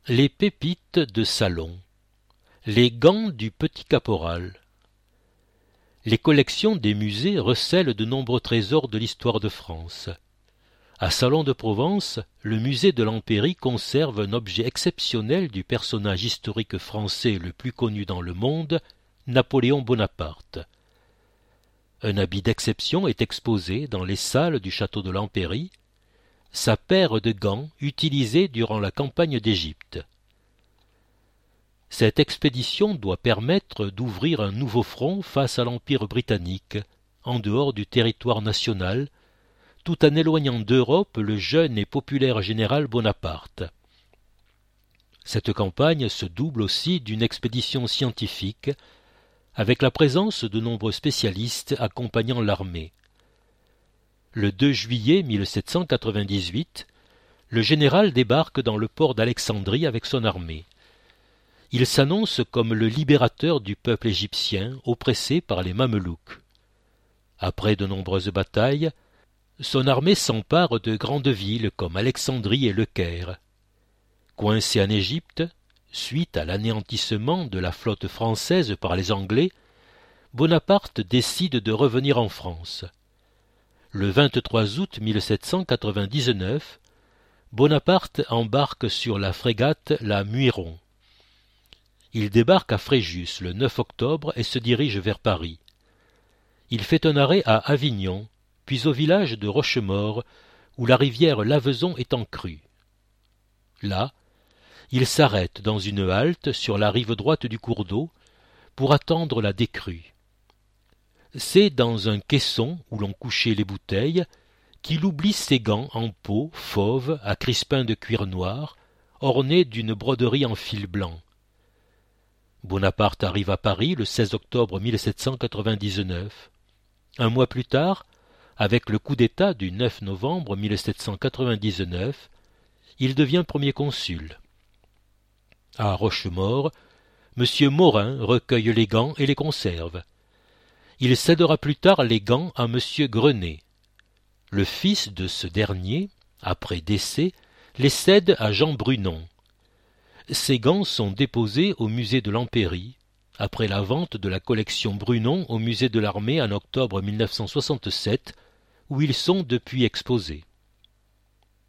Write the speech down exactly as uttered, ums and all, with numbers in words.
Les pépites de Salon. Les gants du petit caporal. Les collections des musées recèlent de nombreux trésors de l'histoire de France. À Salon de Provence, le musée de l'Empérie conserve un objet exceptionnel du personnage historique français le plus connu dans le monde, Napoléon Bonaparte. Un habit d'exception est exposé dans les salles du château de l'Empérie, sa paire de gants utilisée durant la campagne d'Égypte. Cette expédition doit permettre d'ouvrir un nouveau front face à l'Empire britannique, en dehors du territoire national, tout en éloignant d'Europe le jeune et populaire général Bonaparte. Cette campagne se double aussi d'une expédition scientifique, avec la présence de nombreux spécialistes accompagnant l'armée. Le deux juillet mille sept cent quatre-vingt-dix-huit, le général débarque dans le port d'Alexandrie avec son armée. Il s'annonce comme le libérateur du peuple égyptien oppressé par les Mamelouks. Après de nombreuses batailles, son armée s'empare de grandes villes comme Alexandrie et Le Caire. Coincé en Égypte, suite à l'anéantissement de la flotte française par les Anglais, Bonaparte décide de revenir en France. Le vingt-trois août mille sept cent quatre-vingt-dix-neuf, Bonaparte embarque sur la frégate la Muiron. Il débarque à Fréjus le neuf octobre et se dirige vers Paris. Il fait un arrêt à Avignon, puis au village de Rochemaure, où la rivière Lavezon est en crue. Là, il s'arrête dans une halte sur la rive droite du cours d'eau pour attendre la décrue. C'est dans un caisson où l'on couchait les bouteilles qu'il oublie ses gants en peau fauve à crispin de cuir noir, ornés d'une broderie en fil blanc. Bonaparte arrive à Paris le seize octobre mille sept cent quatre-vingt-dix-neuf. Un mois plus tard, avec le coup d'État du neuf novembre mille sept cent quatre-vingt-dix-neuf, il devient premier consul. À Rochemaure, M. Morin recueille les gants et les conserve. Il cédera plus tard les gants à M. Grenet. Le fils de ce dernier, après décès, les cède à Jean Brunon. Ces gants sont déposés au musée de l'Empérie, après la vente de la collection Brunon au musée de l'Armée en octobre mille neuf cent soixante-sept, où ils sont depuis exposés.